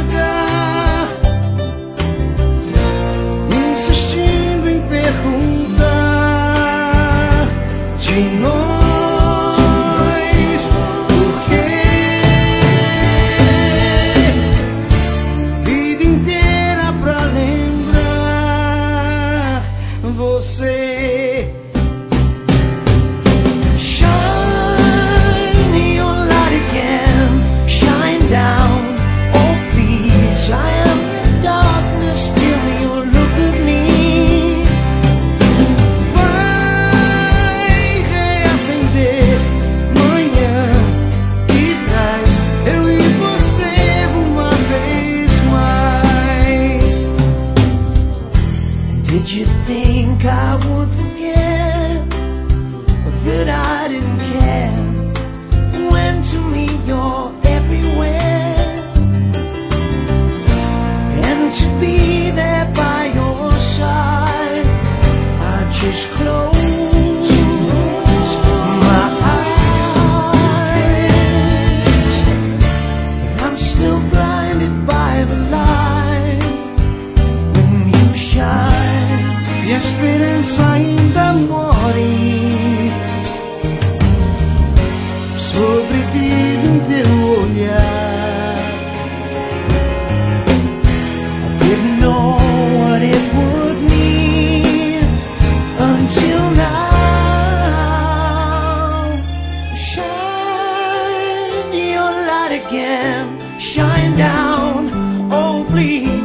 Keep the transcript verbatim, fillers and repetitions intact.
devagar, insistindo em perguntar de nós, por quê? Vida inteira pra lembrar você. Did you think I would forget, or that I didn't care? When to me you're everywhere, and to be there by your side, I just close my eyes. I'm still blinded by the light when you shine. E a esperança ainda morre, sobrevive em teu olhar. I didn't know what it would mean until now. Shine your light again, shine down, oh please.